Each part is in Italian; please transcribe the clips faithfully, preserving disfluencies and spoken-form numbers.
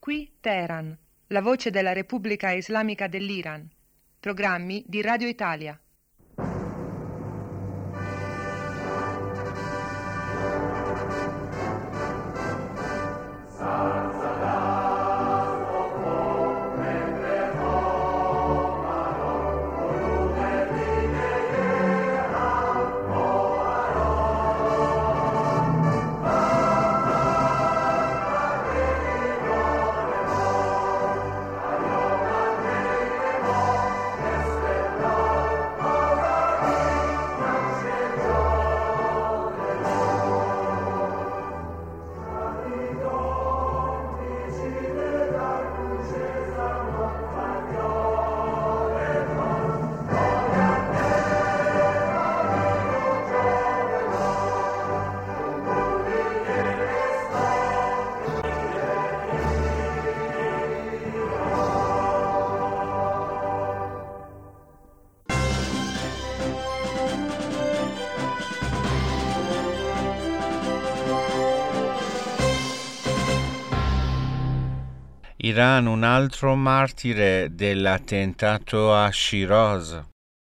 Qui Teheran, la voce della Repubblica Islamica dell'Iran. Programmi di Radio Italia. Iran, un altro martire dell'attentato a Shiraz.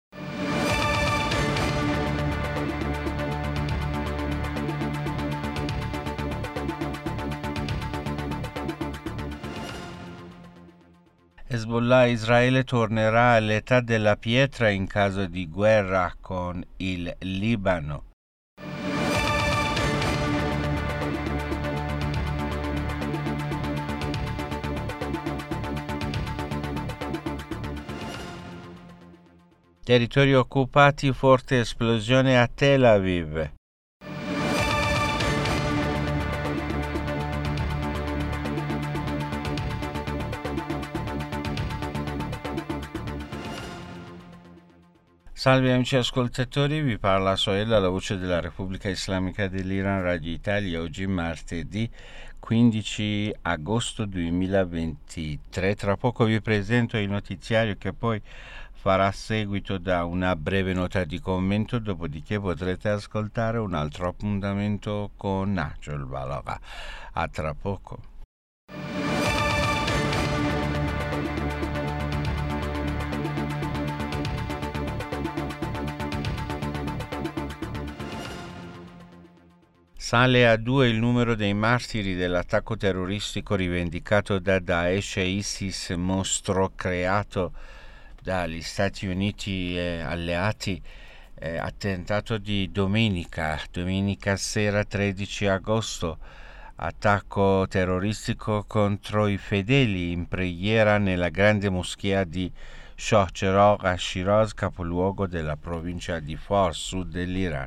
Hezbollah, Israele tornerà all'età della pietra in caso di guerra con il Libano. Territori occupati, forte esplosione a Tel Aviv. Salve amici ascoltatori, vi parla Soela, la voce della Repubblica Islamica dell'Iran, Radio Italia. Oggi martedì quindici agosto duemilaventitré. Tra poco vi presento il notiziario che poi farà seguito da una breve nota di commento, dopodiché potrete ascoltare un altro appuntamento con Nahjul Balagha. A tra poco. Sale a due il numero dei martiri dell'attacco terroristico rivendicato da Daesh e ISIS, mostro creato dagli Stati Uniti e alleati, eh, attentato di domenica, domenica sera tredici agosto, attacco terroristico contro i fedeli in preghiera nella grande moschea di Shah Cheragh a Shiraz, capoluogo della provincia di Fars, sud dell'Iran.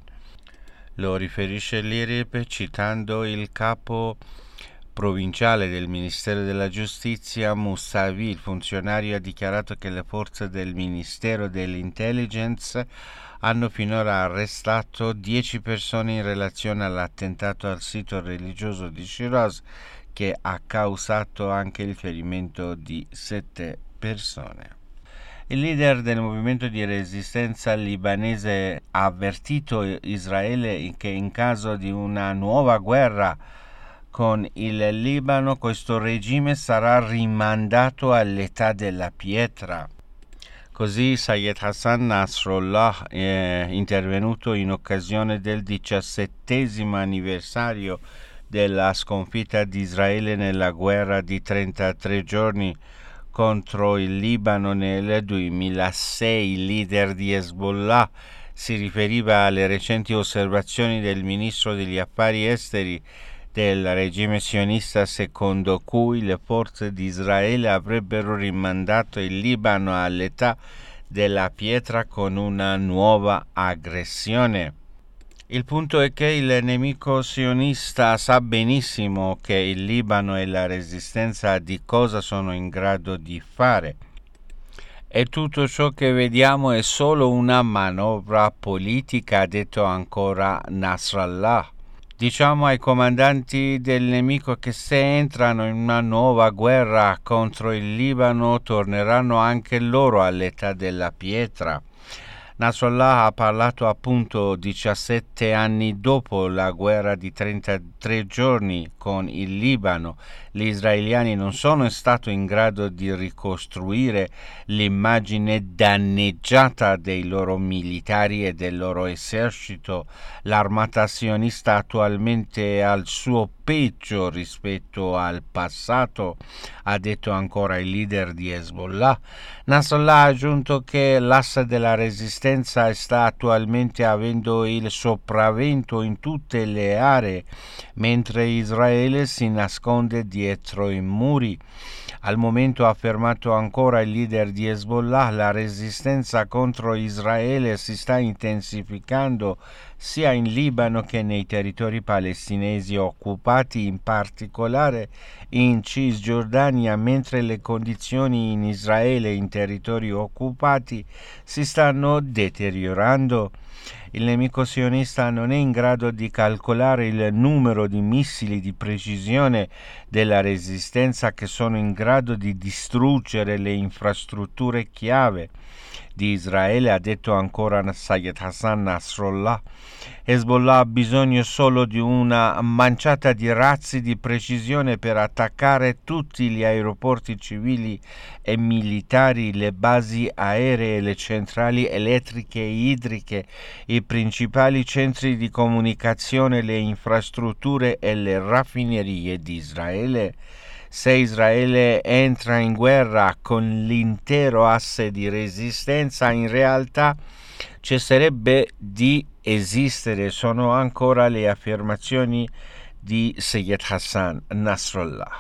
Lo riferisce l'I R I P citando il capo provinciale del Ministero della Giustizia, Mousavi. Il funzionario ha dichiarato che le forze del Ministero dell'Intelligence hanno finora arrestato dieci persone in relazione all'attentato al sito religioso di Shiraz, che ha causato anche il ferimento di sette persone. Il leader del movimento di resistenza libanese ha avvertito Israele che in caso di una nuova guerra con il Libano questo regime sarà rimandato all'età della pietra. Così Sayed Hassan Nasrallah è intervenuto in occasione del diciassettesimo anniversario della sconfitta di Israele nella guerra di trentatré giorni contro il Libano nel duemilasei. Il leader di Hezbollah si riferiva alle recenti osservazioni del ministro degli affari esteri del regime sionista, secondo cui le forze di Israele avrebbero rimandato il Libano all'età della pietra con una nuova aggressione. Il punto è che il nemico sionista sa benissimo che il Libano e la resistenza di cosa sono in grado di fare. E tutto ciò che vediamo è solo una manovra politica, ha detto ancora Nasrallah. Diciamo ai comandanti del nemico che se entrano in una nuova guerra contro il Libano torneranno anche loro all'età della pietra. Nasrallah ha parlato appunto diciassette anni dopo la guerra di trentatré giorni con il Libano. Gli israeliani non sono stati in grado di ricostruire l'immagine danneggiata dei loro militari e del loro esercito. L'armata sionista attualmente è al suo peggio rispetto al passato, ha detto ancora il leader di Hezbollah. Nasrallah ha aggiunto che l'asse della resistenza sta attualmente avendo il sopravvento in tutte le aree, mentre Israele si nasconde dietro i muri. Al momento, ha affermato ancora il leader di Hezbollah, la resistenza contro Israele si sta intensificando sia in Libano che nei territori palestinesi occupati, in particolare in Cisgiordania, mentre le condizioni in Israele in territori occupati si stanno deteriorando. Il nemico sionista non è in grado di calcolare il numero di missili di precisione della resistenza che sono in grado di distruggere le infrastrutture chiave di Israele, ha detto ancora Sayed Hassan Nasrallah. Hezbollah ha bisogno solo di una manciata di razzi di precisione per attaccare tutti gli aeroporti civili e militari, le basi aeree, le centrali elettriche e idriche, i principali centri di comunicazione, le infrastrutture e le raffinerie di Israele. Se Israele entra in guerra con l'intero asse di resistenza, in realtà cesserebbe di esistere. Sono ancora le affermazioni di Sayed Hassan Nasrallah.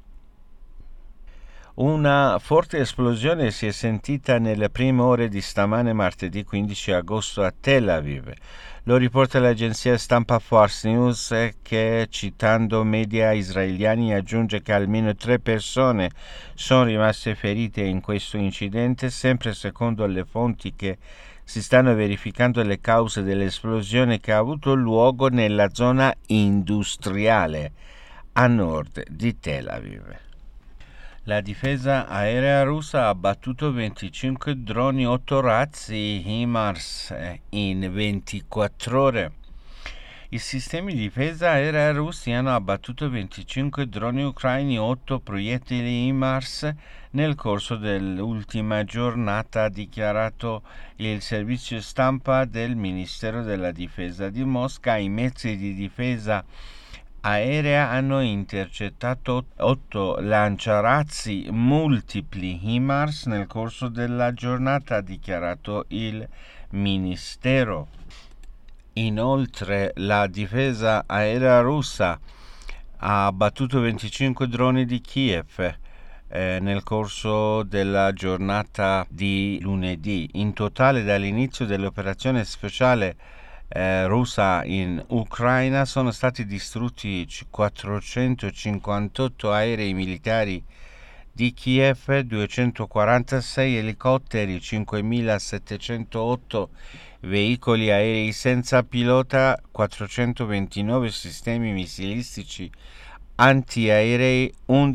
Una forte esplosione si è sentita nelle prime ore di stamane, martedì quindici agosto, a Tel Aviv. Lo riporta l'agenzia stampa Fox News, che, citando media israeliani, aggiunge che almeno tre persone sono rimaste ferite in questo incidente. Sempre secondo le fonti, che si stanno verificando le cause dell'esplosione che ha avuto luogo nella zona industriale a nord di Tel Aviv. La difesa aerea russa ha abbattuto venticinque droni, otto razzi HIMARS in ventiquattro ore. I sistemi di difesa aerea russi hanno abbattuto venticinque droni ucraini e otto proiettili HIMARS nel corso dell'ultima giornata, ha dichiarato il servizio stampa del Ministero della Difesa di Mosca. I mezzi di difesa aerea hanno intercettato otto lanciarazzi multipli HIMARS nel corso della giornata, ha dichiarato il Ministero. Inoltre, la difesa aerea russa ha abbattuto venticinque droni di Kiev eh, nel corso della giornata di lunedì. In totale, dall'inizio dell'operazione speciale Eh, russa in Ucraina sono stati distrutti quattrocentocinquantotto aerei militari di Kiev, duecentoquarantasei elicotteri, cinquemilasettecentootto veicoli aerei senza pilota, quattrocentoventinove sistemi missilistici antiaerei,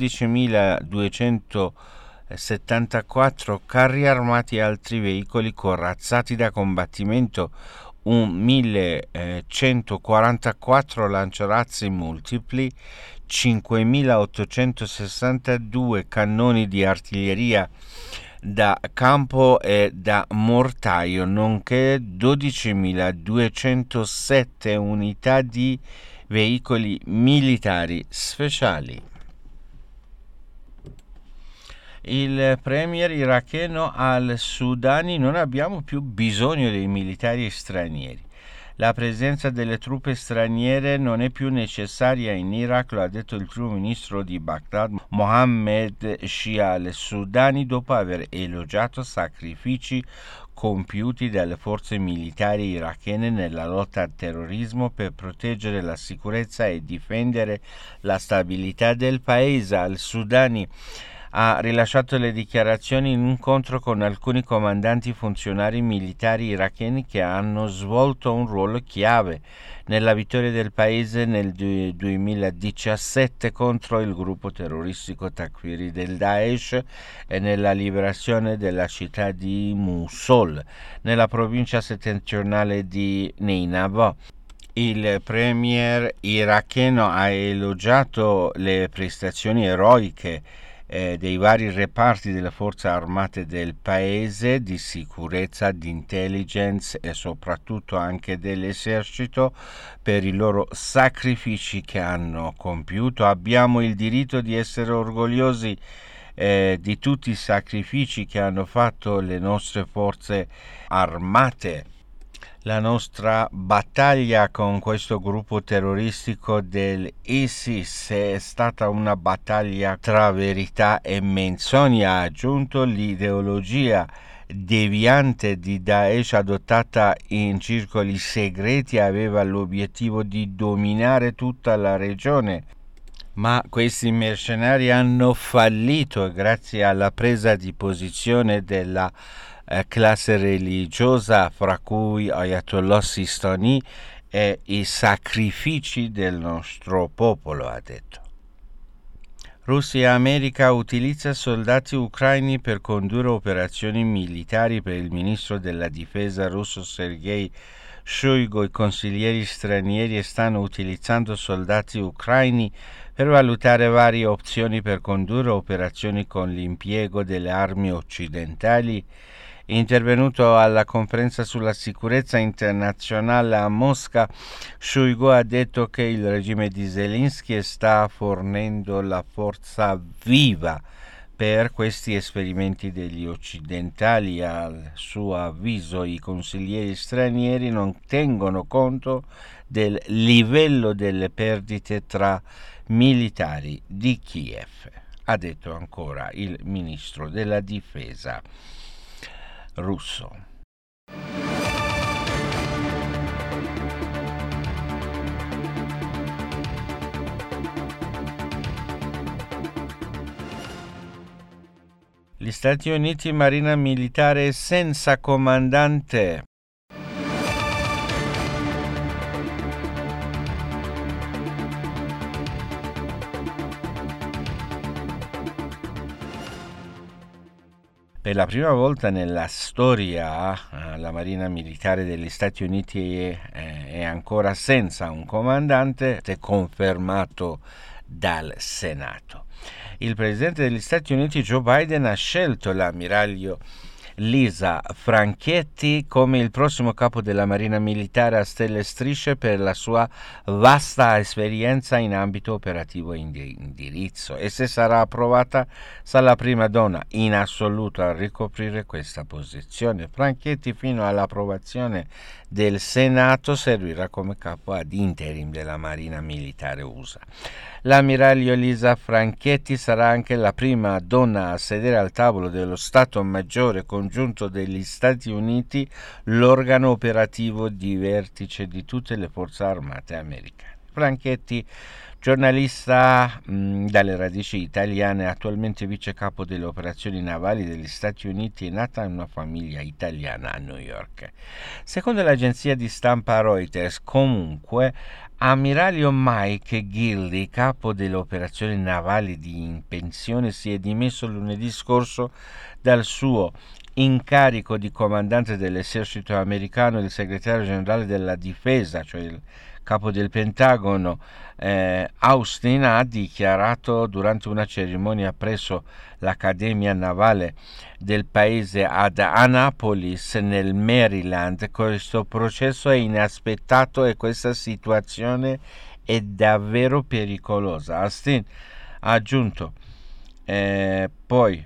undicimiladuecentosettantaquattro carri armati e altri veicoli corazzati da combattimento, un millecentoquarantaquattro lanciarazzi multipli, cinquemilaottocentosessantadue cannoni di artiglieria da campo e da mortaio, nonché dodicimiladuecentosette unità di veicoli militari speciali. Il premier iracheno al-Sudani: non abbiamo più bisogno dei militari stranieri. La presenza delle truppe straniere non è più necessaria in Iraq, lo ha detto il primo ministro di Baghdad, Mohammed Shia al-Sudani, dopo aver elogiato sacrifici compiuti dalle forze militari irachene nella lotta al terrorismo per proteggere la sicurezza e difendere la stabilità del paese. Al-Sudani ha rilasciato le dichiarazioni in un incontro con alcuni comandanti funzionari militari iracheni che hanno svolto un ruolo chiave nella vittoria del paese nel duemiladiciassette contro il gruppo terroristico Takfiri del Daesh e nella liberazione della città di Mosul, nella provincia settentrionale di Nineveh. Il premier iracheno ha elogiato le prestazioni eroiche eh, dei vari reparti delle forze armate del paese, di sicurezza, di intelligence e soprattutto anche dell'esercito, per i loro sacrifici che hanno compiuto. Abbiamo il diritto di essere orgogliosi eh, di tutti i sacrifici che hanno fatto le nostre forze armate. La nostra battaglia con questo gruppo terroristico dell'ISIS è stata una battaglia tra verità e menzogna, ha aggiunto. L'ideologia deviante di Daesh adottata in circoli segreti aveva l'obiettivo di dominare tutta la regione, ma questi mercenari hanno fallito grazie alla presa di posizione della classe religiosa, fra cui Ayatollah Sistani, e i sacrifici del nostro popolo, ha detto. Russia e America utilizza soldati ucraini per condurre operazioni militari. Per il ministro della difesa russo Sergei Shoigu, i consiglieri stranieri stanno utilizzando soldati ucraini per valutare varie opzioni per condurre operazioni con l'impiego delle armi occidentali. Intervenuto alla conferenza sulla sicurezza internazionale a Mosca, Shoigu ha detto che il regime di Zelensky sta fornendo la forza viva per questi esperimenti degli occidentali. Al suo avviso, i consiglieri stranieri non tengono conto del livello delle perdite tra militari di Kiev, ha detto ancora il ministro della difesa russo. Gli Stati Uniti, marina militare senza comandante. Per la prima volta nella storia la Marina Militare degli Stati Uniti è, è ancora senza un comandante, è confermato dal Senato. Il presidente degli Stati Uniti Joe Biden ha scelto l'ammiraglio Lisa Franchetti come il prossimo capo della Marina Militare a stelle e strisce per la sua vasta esperienza in ambito operativo e indirizzo, e se sarà approvata sarà la prima donna in assoluto a ricoprire questa posizione. Franchetti, fino all'approvazione del Senato, servirà come capo ad interim della Marina Militare U S A. L'ammiraglio Lisa Franchetti sarà anche la prima donna a sedere al tavolo dello Stato Maggiore Congiunto degli Stati Uniti, l'organo operativo di vertice di tutte le forze armate americane. Franchetti, giornalista mh, dalle radici italiane, attualmente vice capo delle operazioni navali degli Stati Uniti, è nata in una famiglia italiana a New York. Secondo l'agenzia di stampa Reuters, comunque, ammiraglio Mike Gildy, capo delle operazioni navali di in pensione, si è dimesso lunedì scorso dal suo incarico di comandante dell'esercito americano. Il segretario generale della difesa, cioè il capo del Pentagono, eh, Austin, ha dichiarato durante una cerimonia presso l'Accademia Navale del paese ad Annapolis nel Maryland: questo processo è inaspettato e questa situazione è davvero pericolosa. Austin ha aggiunto eh, poi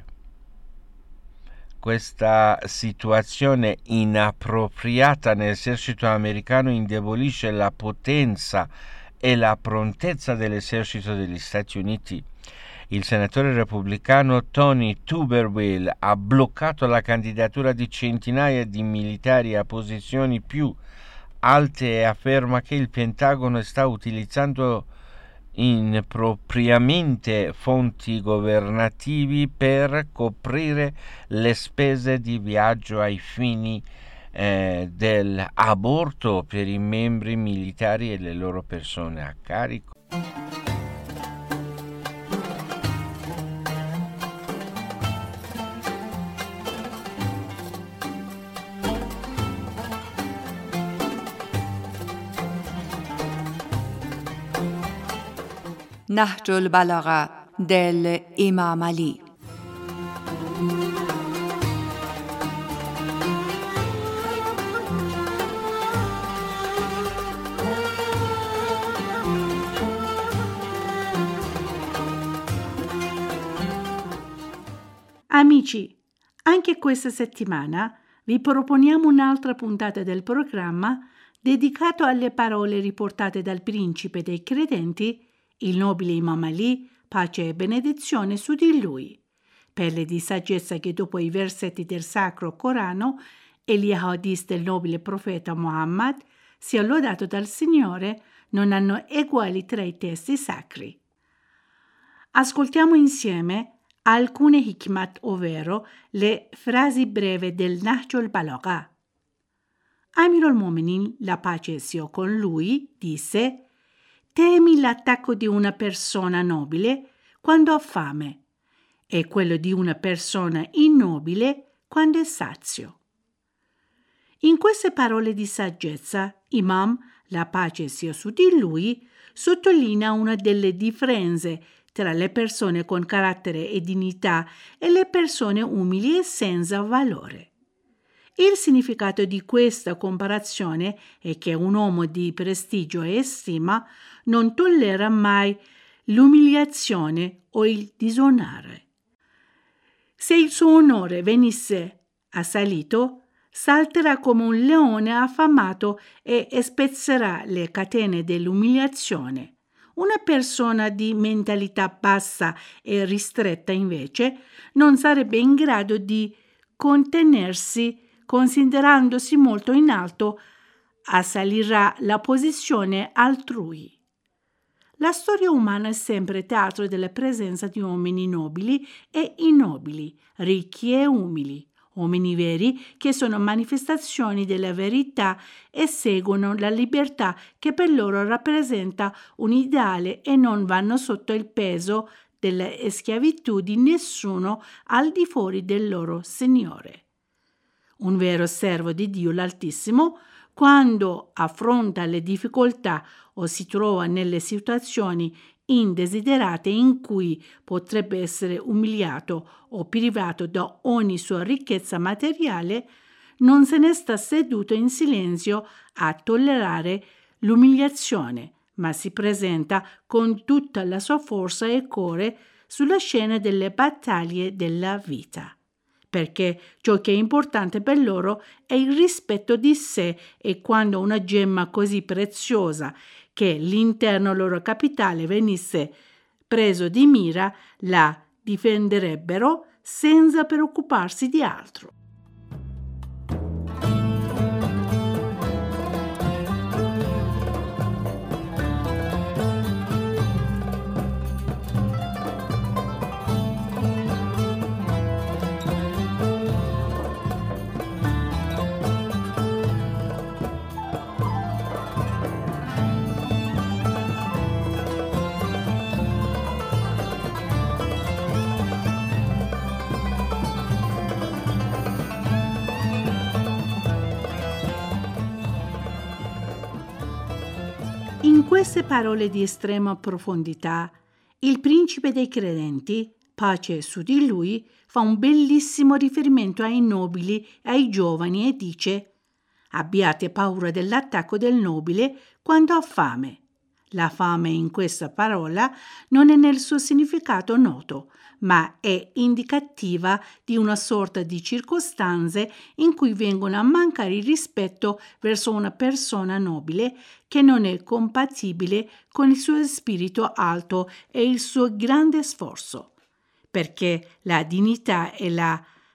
questa situazione inappropriata nell'esercito americano indebolisce la potenza e la prontezza dell'esercito degli Stati Uniti. Il senatore repubblicano Tony Tuberville ha bloccato la candidatura di centinaia di militari a posizioni più alte e afferma che il Pentagono sta utilizzando impropriamente fonti governativi per coprire le spese di viaggio ai fini eh, dell'aborto per i membri militari e le loro persone a carico. نهج البلاغه dell'Imam Ali. Amici, anche questa settimana vi proponiamo un'altra puntata del programma dedicato alle parole riportate dal principe dei credenti, il nobile Imam Ali, pace e benedizione su di lui, perle di saggezza che dopo i versetti del Sacro Corano e gli hadith del nobile profeta Muhammad, sia lodato dal Signore, non hanno eguali tra i testi sacri. Ascoltiamo insieme alcune hikmat, ovvero le frasi brevi del Nahj al-Balagha. Amir al-Mu'minin, la pace sia con lui, disse: temi l'attacco di una persona nobile quando ha fame e quello di una persona ignobile quando è sazio. In queste parole di saggezza, Imam, la pace sia su di lui, sottolinea una delle differenze tra le persone con carattere e dignità e le persone umili e senza valore. Il significato di questa comparazione è che un uomo di prestigio e stima non tollera mai l'umiliazione o il disonore. Se il suo onore venisse assalito, salterà come un leone affamato e spezzerà le catene dell'umiliazione. Una persona di mentalità bassa e ristretta, invece, non sarebbe in grado di contenersi, considerandosi molto in alto, assalirà la posizione altrui. La storia umana è sempre teatro della presenza di uomini nobili e ignobili, ricchi e umili, uomini veri che sono manifestazioni della verità e seguono la libertà che per loro rappresenta un ideale e non vanno sotto il peso della schiavitù di nessuno al di fuori del loro Signore. Un vero servo di Dio l'Altissimo, quando affronta le difficoltà o si trova nelle situazioni indesiderate in cui potrebbe essere umiliato o privato da ogni sua ricchezza materiale, non se ne sta seduto in silenzio a tollerare l'umiliazione, ma si presenta con tutta la sua forza e cuore sulla scena delle battaglie della vita. Perché ciò che è importante per loro è il rispetto di sé, e quando una gemma così preziosa che l'interno loro capitale venisse preso di mira, la difenderebbero senza preoccuparsi di altro. In queste parole di estrema profondità, il principe dei credenti, pace su di lui, fa un bellissimo riferimento ai nobili e ai giovani e dice: abbiate paura dell'attacco del nobile quando ha fame. La fame in questa parola non è nel suo significato noto, ma è indicativa di una sorta di circostanze in cui vengono a mancare il rispetto verso una persona nobile che non è compatibile con il suo spirito alto e il suo grande sforzo, perché la dignità e la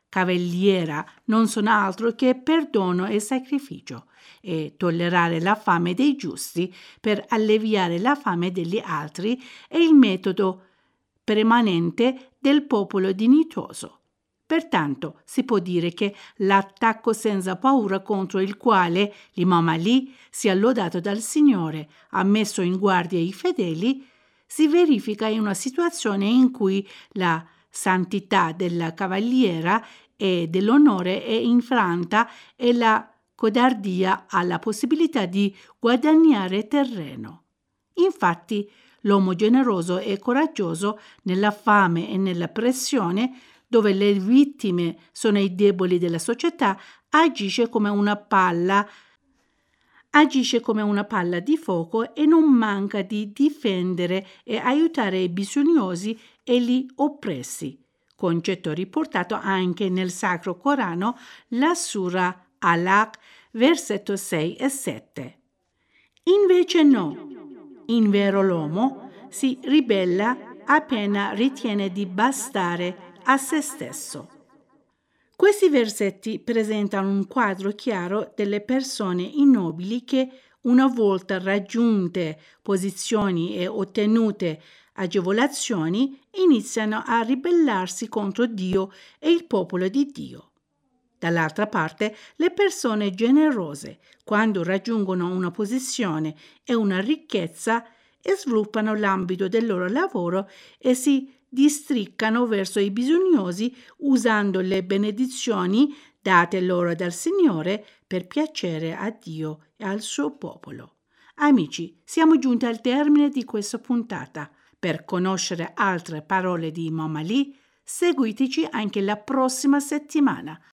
cavaliera non sono altro che perdono e sacrificio, e tollerare la fame dei giusti per alleviare la fame degli altri è il metodo permanente del popolo dignitoso. Pertanto si può dire che l'attacco senza paura contro il quale l'Imam Ali, sia lodato dal Signore, ha messo in guardia i fedeli, si verifica in una situazione in cui la santità della cavaliera e dell'onore è infranta e la codardia ha la possibilità di guadagnare terreno. Infatti, l'uomo generoso e coraggioso nella fame e nella pressione, dove le vittime sono i deboli della società, agisce come una palla, agisce come una palla di fuoco e non manca di difendere e aiutare i bisognosi e gli oppressi, concetto riportato anche nel Sacro Corano, la Sura Al-Alaq, versetto sei e sette. Invece no, in vero l'uomo si ribella appena ritiene di bastare a se stesso. Questi versetti presentano un quadro chiaro delle persone ignobili che, una volta raggiunte posizioni e ottenute agevolazioni, iniziano a ribellarsi contro Dio e il popolo di Dio. Dall'altra parte, le persone generose, quando raggiungono una posizione e una ricchezza, sviluppano l'ambito del loro lavoro e si districcano verso i bisognosi usando le benedizioni date loro dal Signore per piacere a Dio e al suo popolo. Amici, siamo giunti al termine di questa puntata. Per conoscere altre parole di Imam Ali, seguiteci anche la prossima settimana.